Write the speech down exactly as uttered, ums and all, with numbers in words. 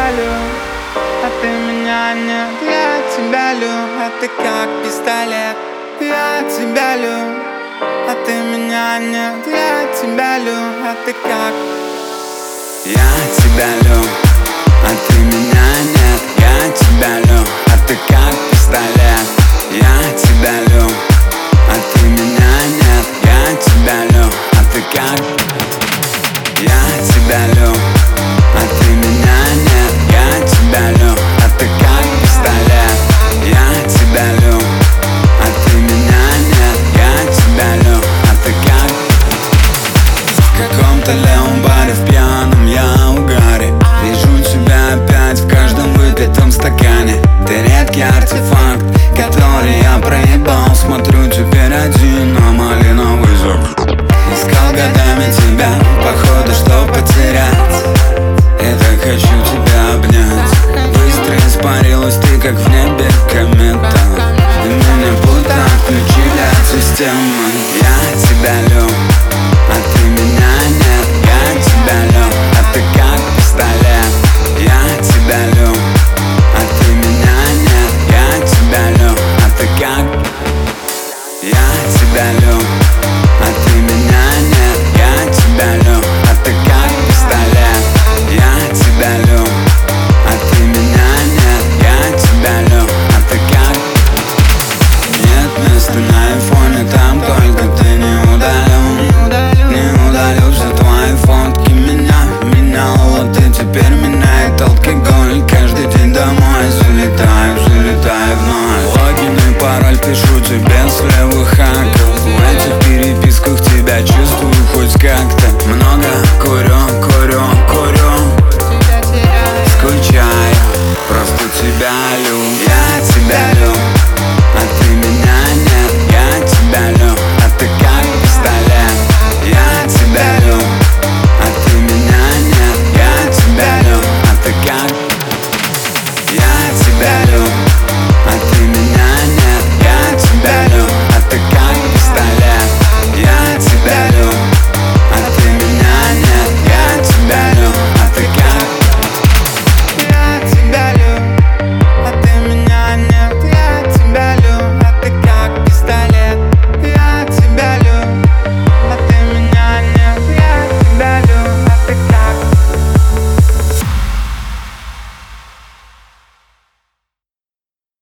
Лю, а ты меня нет. Я тебя Лю, а ты как пистолет. Я тебя Лю, а ты меня нет. Я тебя Лю, а ты как. Я тебя Лю, а ты меня нет. Я тебя Лю, а ты как пистолет. Я тебя Лю, а ты меня нет. Я тебя Лю, а ты как. Я тебя Лю, а ты меня нет. Я тебя Лю, а ты как пистолет. Я тебя Лю, а ты меня нет. Я тебя Лю, а ты как. В каком-то левом баре в пьяном я угаре. Вижу тебя опять в каждом выпитом стакане. Ты редкий артефакт, который я проебал. Смотрю теперь один на малиновый зуб. Искал годами тебя, походу, что потерять. Я так хочу тебя обнять. Быстро испарилась ты, как в небе комета. И меня будто отключили от системы.